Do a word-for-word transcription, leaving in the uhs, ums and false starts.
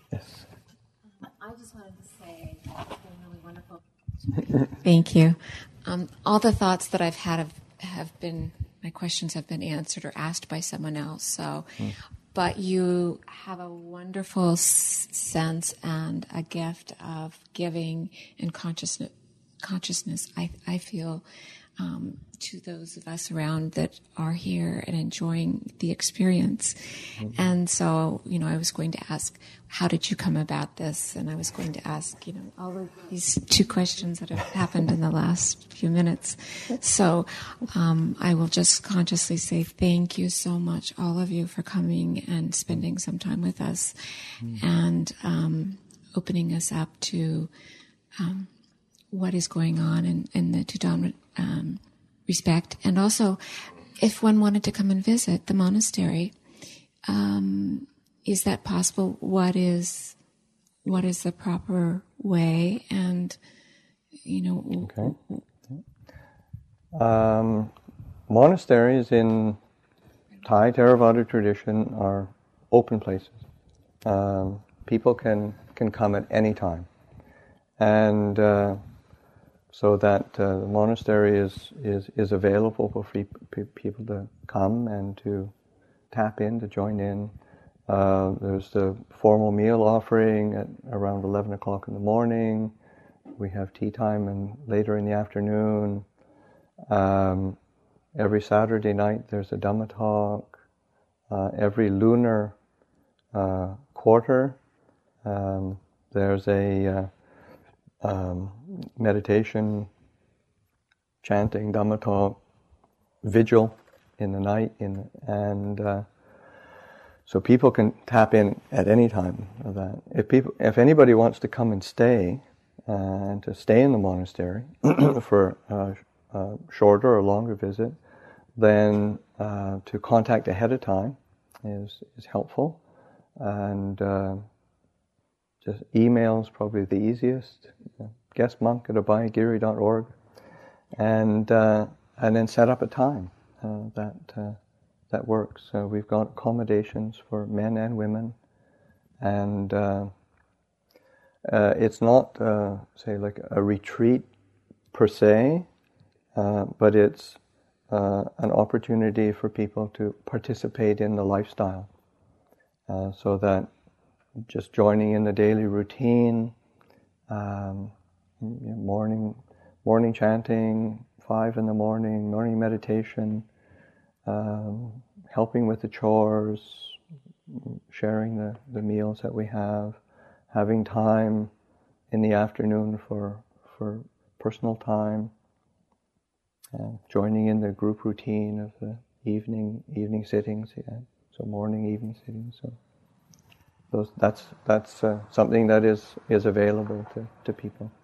Yes. I just wanted to say it's been really wonderful. Thank you. Um, all the thoughts that I've had have, have been, my questions have been answered or asked by someone else. So, mm. But you have a wonderful s- sense and a gift of giving and consciousness. Consciousness, I, I feel, um, to those of us around that are here and enjoying the experience. Mm-hmm. And so, you know, I was going to ask, how did you come about this? And I was going to ask, you know, all of these two questions that have happened in the last few minutes. So um, I will just consciously say thank you so much, all of you, for coming and spending some time with us mm-hmm. and um, opening us up to um, what is going on in, in the Tudon um, respect. And also, if one wanted to come and visit the monastery, um, is that possible? What is what is the proper way? And, you know... Okay. Um, monasteries in Thai Theravada tradition are open places. Um, people can, can come at any time. And... Uh, So that uh, the monastery is, is, is available for free p- people to come and to tap in, to join in. Uh, there's the formal meal offering at around eleven o'clock in the morning. We have tea time and later in the afternoon. Um, every Saturday night there's a Dhamma talk. Uh, every lunar uh, quarter um, there's a uh, Um, meditation, chanting, Dhamma talk, vigil in the night, in and uh, so people can tap in at any time of that. If people, if anybody wants to come and stay, uh, and to stay in the monastery for a, a shorter or longer visit, then uh, to contact ahead of time is is helpful, and. Uh, Just email's probably the easiest. guestmonk at abhayagiri dot org, and uh, and then set up a time uh, that uh, that works. So we've got accommodations for men and women, and uh, uh, it's not uh, say like a retreat per se, uh, but it's uh, an opportunity for people to participate in the lifestyle, uh, so that. Just joining in the daily routine, um, you know, morning, morning chanting, five in the morning, morning meditation, um, helping with the chores, sharing the, the meals that we have, having time in the afternoon for for personal time, uh, joining in the group routine of the evening evening sittings, yeah. So morning, evening sittings. So. Those, that's that's uh, something that is, is available to, to people.